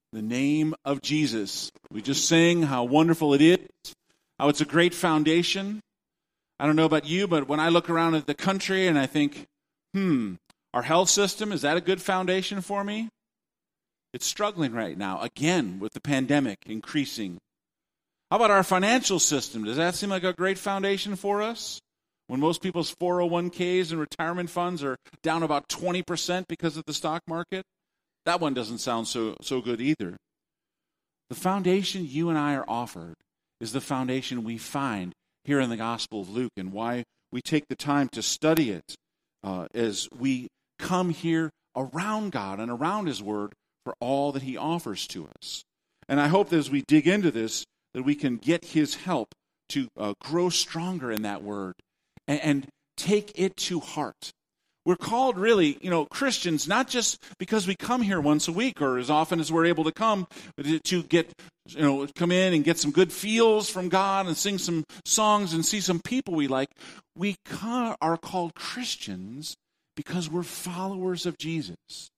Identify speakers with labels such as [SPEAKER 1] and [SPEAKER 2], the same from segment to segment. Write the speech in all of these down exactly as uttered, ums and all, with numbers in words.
[SPEAKER 1] The name of Jesus. We just sang how wonderful it is, how it's a great foundation. I don't know about you, but when I look around at the country and I think, hmm, our health system, is that a good foundation for me? It's struggling right now, again, with the pandemic increasing. How about our financial system? Does that seem like a great foundation for us? When most people's four oh one k's and retirement funds are down about twenty percent because of the stock market? That one doesn't sound so, so good either. The foundation you and I are offered is the foundation we find here in the Gospel of Luke, and why we take the time to study it uh, as we come here around God and around His Word for all that He offers to us. And I hope that as we dig into this, that we can get His help to uh, grow stronger in that Word and, and take it to heart. We're called really, you know, Christians, not just because we come here once a week or as often as we're able to come to get, you know, come in and get some good feels from God and sing some songs and see some people we like. We are called Christians because we're followers of Jesus.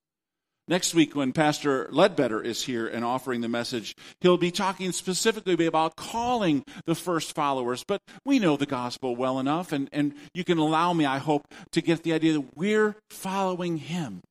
[SPEAKER 1] Next week, when Pastor Ledbetter is here and offering the message, he'll be talking specifically about calling the first followers. But we know the gospel well enough, and, and you can allow me, I hope, to get the idea that we're following Him.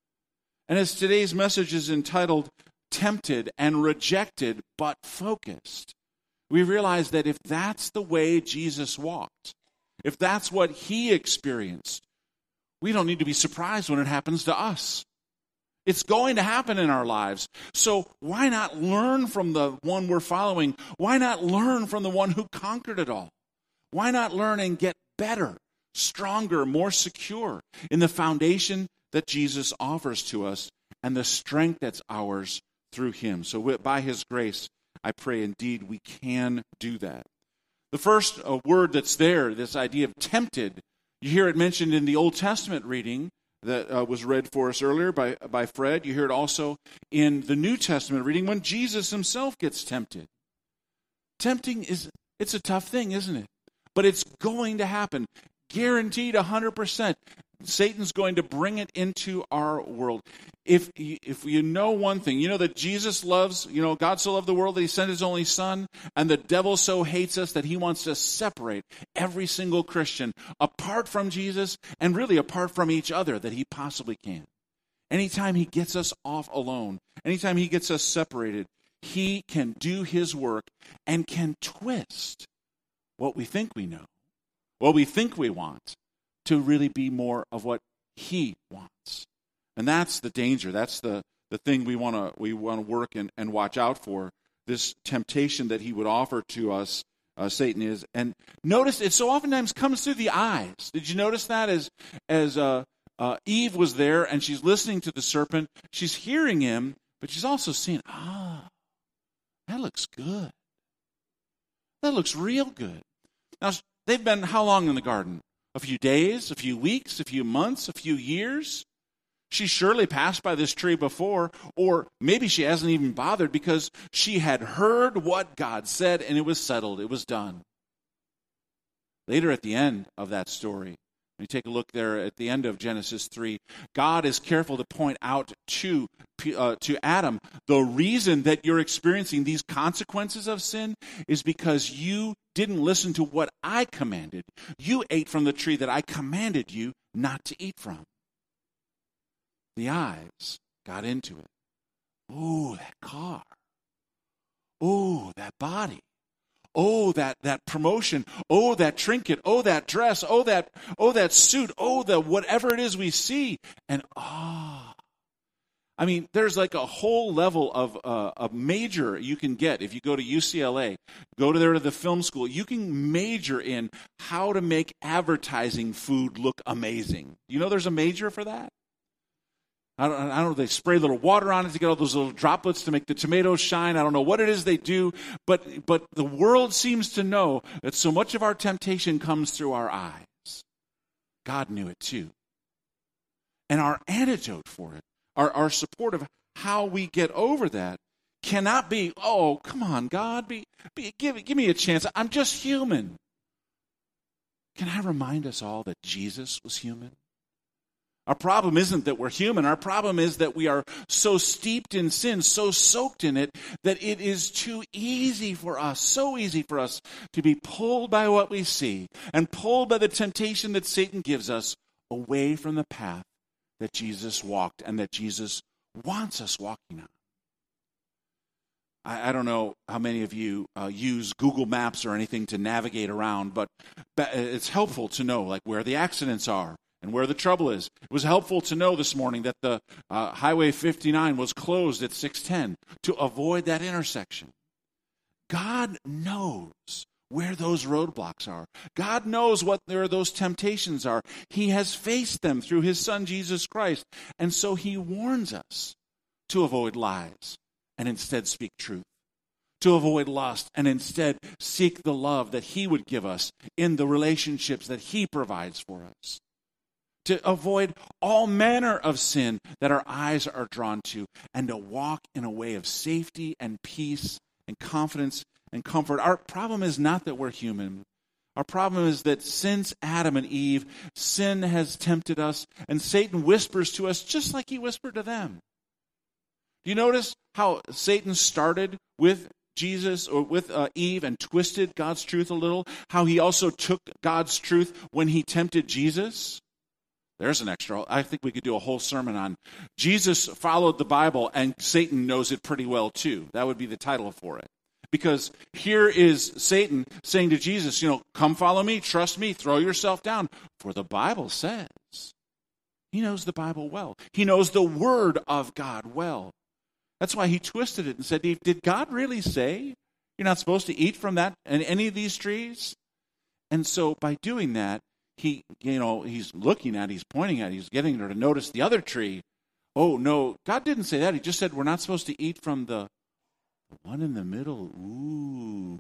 [SPEAKER 1] And as today's message is entitled, Tempted and Rejected but Focused, we realize that if that's the way Jesus walked, if that's what He experienced, we don't need to be surprised when it happens to us. It's going to happen in our lives. So why not learn from the one we're following? Why not learn from the one who conquered it all? Why not learn and get better, stronger, more secure in the foundation that Jesus offers to us and the strength that's ours through Him? So by His grace, I pray indeed we can do that. The first uh, word that's there, this idea of tempted, you hear it mentioned in the Old Testament reading that uh, was read for us earlier by, by Fred. You hear it also in the New Testament reading when Jesus Himself gets tempted. Tempting is, it's a tough thing, isn't it? But it's going to happen. Guaranteed one hundred percent. Satan's going to bring it into our world. If you, if you know one thing, you know that Jesus loves, you know, God so loved the world that He sent His only Son, and the devil so hates us that he wants to separate every single Christian apart from Jesus and really apart from each other that he possibly can. Anytime he gets us off alone, anytime he gets us separated, he can do his work and can twist what we think we know, what we think we want, to really be more of what he wants. And that's the danger. That's the, the thing we want to we want to work and, and watch out for, this temptation that he would offer to us, uh, Satan is. And notice it so oftentimes comes through the eyes. Did you notice that as, as uh, uh, Eve was there and she's listening to the serpent, she's hearing him, but she's also seeing, ah, that looks good. That looks real good. Now, they've been how long in the garden? A few days, a few weeks, a few months, a few years. She surely passed by this tree before, or maybe she hasn't even bothered because she had heard what God said and it was settled. It was done. Later at the end of that story, when you take a look there at the end of Genesis three, God is careful to point out to, uh, to Adam, the reason that you're experiencing these consequences of sin is because you didn't listen to what I commanded. You ate from the tree that I commanded you not to eat from. The eyes got into it. Oh, that car. Oh, that body. Oh, that, that promotion. Oh, that trinket. Oh, that dress. Oh, that, oh, that suit. Oh, the whatever it is we see. And ah. Oh, I mean, there's like a whole level of uh, a major you can get if you go to U C L A, go to there to the film school. You can major in how to make advertising food look amazing. You know there's a major for that? I don't, I don't know, they spray a little water on it to get all those little droplets to make the tomatoes shine. I don't know what it is they do, but but the world seems to know that so much of our temptation comes through our eyes. God knew it too. And our antidote for it, Our, our support of how we get over that cannot be, oh, come on, God, be, be, give, give me a chance. I'm just human. Can I remind us all that Jesus was human? Our problem isn't that we're human. Our problem is that we are so steeped in sin, so soaked in it, that it is too easy for us, so easy for us to be pulled by what we see and pulled by the temptation that Satan gives us away from the path that Jesus walked and that Jesus wants us walking on. I, I don't know how many of you uh, use Google Maps or anything to navigate around, but it's helpful to know like where the accidents are and where the trouble is. It was helpful to know this morning that the uh, Highway fifty-nine was closed at six ten to avoid that intersection. God knows where those roadblocks are. God knows what there those temptations are. He has faced them through his Son, Jesus Christ. And so he warns us to avoid lies and instead speak truth, to avoid lust and instead seek the love that he would give us in the relationships that he provides for us, to avoid all manner of sin that our eyes are drawn to, and to walk in a way of safety and peace and confidence and comfort. Our problem is not that we're human. Our problem is that since Adam and Eve, sin has tempted us, and Satan whispers to us just like he whispered to them. Do you notice how Satan started with Jesus or with uh, Eve and twisted God's truth a little? How he also took God's truth when he tempted Jesus? There's an extra. I think we could do a whole sermon on Jesus followed the Bible and Satan knows it pretty well too. That would be the title for it. Because here is Satan saying to Jesus, you know, come follow me, trust me, throw yourself down. For the Bible says. He knows the Bible well. He knows the Word of God well. That's why he twisted it and said, did God really say you're not supposed to eat from that and any of these trees? And so by doing that, he, you know, he's looking at, he's pointing at, he's getting her to notice the other tree. Oh, no, God didn't say that. He just said we're not supposed to eat from the one in the middle. Ooh.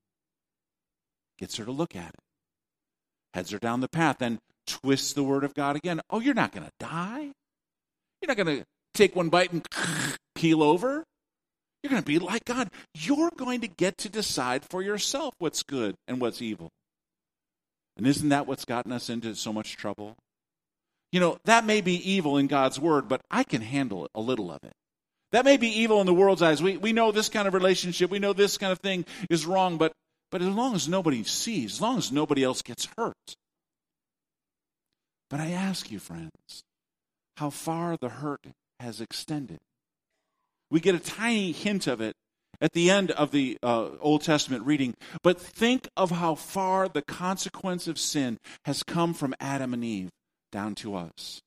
[SPEAKER 1] Gets her to look at it. Heads her down the path, then twists the Word of God again. Oh, you're not going to die? You're not going to take one bite and keel over? You're going to be like God. You're going to get to decide for yourself what's good and what's evil. And isn't that what's gotten us into so much trouble? You know, that may be evil in God's Word, but I can handle a little of it. That may be evil in the world's eyes. We we know this kind of relationship, we know this kind of thing is wrong, but, but as long as nobody sees, as long as nobody else gets hurt. But I ask you, friends, how far the hurt has extended. We get a tiny hint of it at the end of the uh, Old Testament reading, but think of how far the consequence of sin has come from Adam and Eve down to us.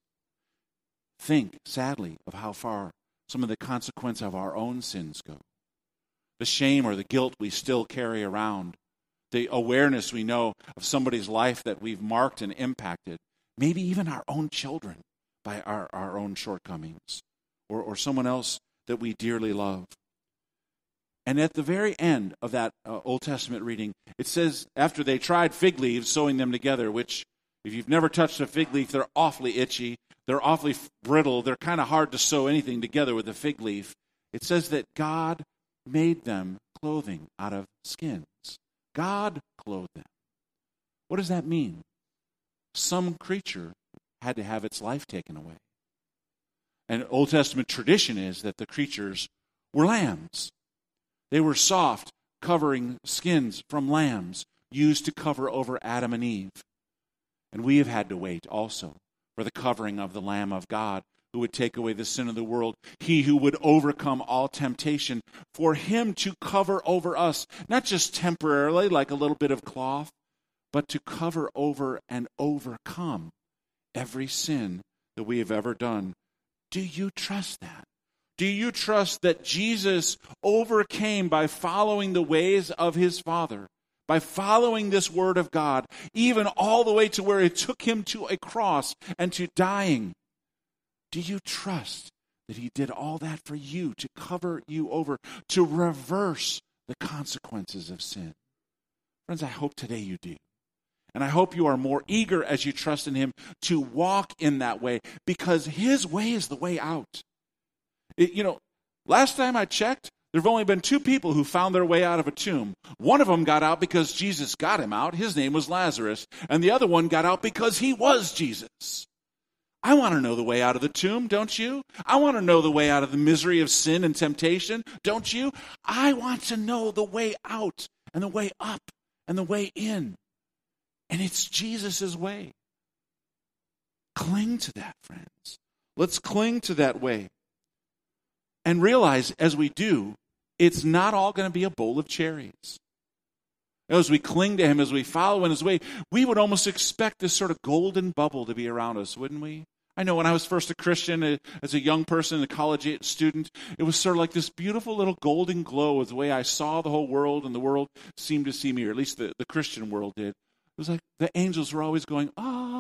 [SPEAKER 1] Think, sadly, of how far some of the consequence of our own sins go. The shame or the guilt we still carry around. The awareness we know of somebody's life that we've marked and impacted. Maybe even our own children by our, our own shortcomings. Or, or someone else that we dearly love. And at the very end of that uh, Old Testament reading, it says, after they tried fig leaves, sewing them together, which, if you've never touched a fig leaf, they're awfully itchy. They're awfully brittle. They're kind of hard to sew anything together with a fig leaf. It says that God made them clothing out of skins. God clothed them. What does that mean? Some creature had to have its life taken away. And Old Testament tradition is that the creatures were lambs. They were soft, covering skins from lambs used to cover over Adam and Eve. And we have had to wait also for the covering of the Lamb of God who would take away the sin of the world, he who would overcome all temptation, for him to cover over us, not just temporarily like a little bit of cloth, but to cover over and overcome every sin that we have ever done. Do you trust that? Do you trust that Jesus overcame by following the ways of his Father, by following this Word of God, even all the way to where it took him to a cross and to dying? Do you trust that he did all that for you, to cover you over, to reverse the consequences of sin? Friends, I hope today you do. And I hope you are more eager as you trust in him to walk in that way, because his way is the way out. It, you know, last time I checked, there have only been two people who found their way out of a tomb. One of them got out because Jesus got him out. His name was Lazarus. And the other one got out because he was Jesus. I want to know the way out of the tomb, don't you? I want to know the way out of the misery of sin and temptation, don't you? I want to know the way out and the way up and the way in. And it's Jesus' way. Cling to that, friends. Let's cling to that way. And realize as we do, it's not all going to be a bowl of cherries. As we cling to him, as we follow in his way, we would almost expect this sort of golden bubble to be around us, wouldn't we? I know when I was first a Christian, uh, as a young person, a college student, it was sort of like this beautiful little golden glow of the way I saw the whole world, and the world seemed to see me, or at least the, the Christian world did. It was like the angels were always going,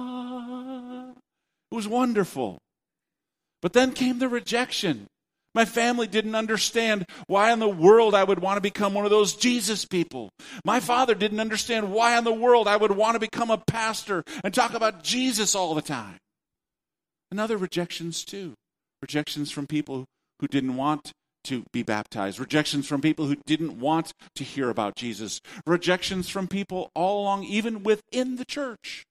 [SPEAKER 1] ah. It was wonderful. But then came the rejection. My family didn't understand why in the world I would want to become one of those Jesus people. My father didn't understand why in the world I would want to become a pastor and talk about Jesus all the time. And other rejections too. Rejections from people who didn't want to be baptized. Rejections from people who didn't want to hear about Jesus. Rejections from people all along, even within the church.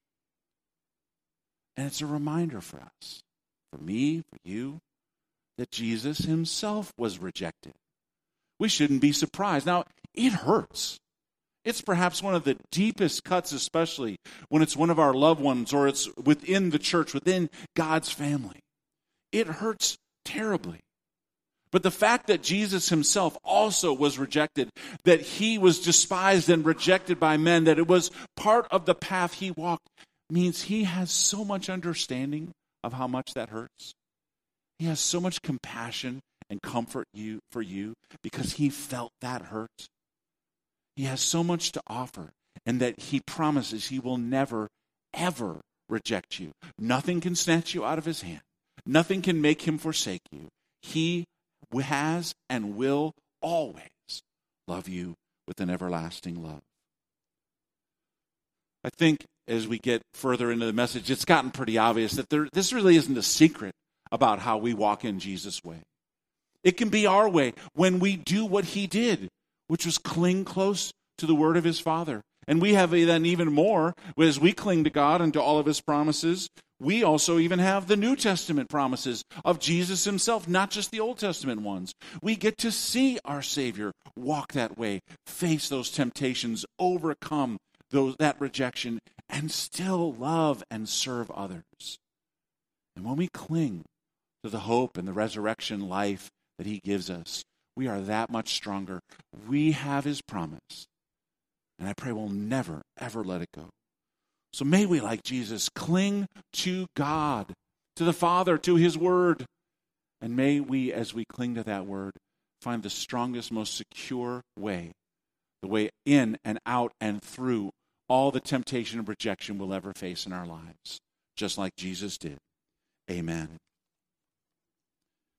[SPEAKER 1] And it's a reminder for us, for me, for you, that Jesus himself was rejected. We shouldn't be surprised. Now, it hurts. It's perhaps one of the deepest cuts, especially when it's one of our loved ones or it's within the church, within God's family. It hurts terribly. But the fact that Jesus himself also was rejected, that he was despised and rejected by men, that it was part of the path he walked, means he has so much understanding of how much that hurts. He has so much compassion and comfort you for you because he felt that hurt. He has so much to offer, and that he promises he will never, ever reject you. Nothing can snatch you out of his hand. Nothing can make him forsake you. He has and will always love you with an everlasting love. I think as we get further into the message, it's gotten pretty obvious that there, this really isn't a secret about how we walk in Jesus' way. It can be our way when we do what he did, which was cling close to the word of his Father. And we have then even more, as we cling to God and to all of his promises, we also even have the New Testament promises of Jesus himself, not just the Old Testament ones. We get to see our Savior walk that way, face those temptations, overcome those that rejection, and still love and serve others. And when we cling to the hope and the resurrection life that he gives us, we are that much stronger. We have his promise. And I pray we'll never, ever let it go. So may we, like Jesus, cling to God, to the Father, to his word. And may we, as we cling to that word, find the strongest, most secure way, the way in and out and through all the temptation and rejection we'll ever face in our lives, just like Jesus did. Amen.